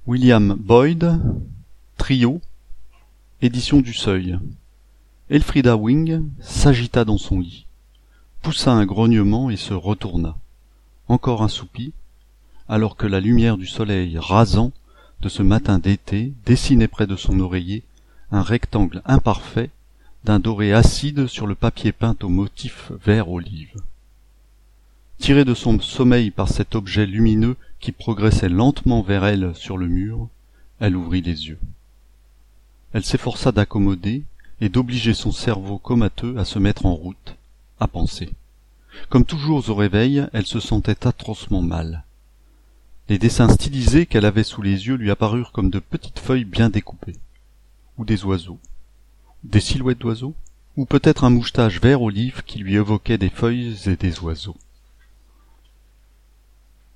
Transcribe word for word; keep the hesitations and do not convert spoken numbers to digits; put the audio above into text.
William Boyd, Trio, édition du Seuil. Elfrida Wing s'agita dans son lit, poussa un grognement et se retourna. Encore un soupi, alors que la lumière du soleil rasant de ce matin d'été dessinait près de son oreiller un rectangle imparfait d'un doré acide sur le papier peint au motif vert olive. Tirée de son sommeil par cet objet lumineux qui progressait lentement vers elle sur le mur, elle ouvrit les yeux. Elle s'efforça d'accommoder et d'obliger son cerveau comateux à se mettre en route, à penser. Comme toujours au réveil, elle se sentait atrocement mal. Les dessins stylisés qu'elle avait sous les yeux lui apparurent comme de petites feuilles bien découpées. Ou des oiseaux. Des silhouettes d'oiseaux. Ou peut-être un mouchetage vert olive qui lui évoquait des feuilles et des oiseaux.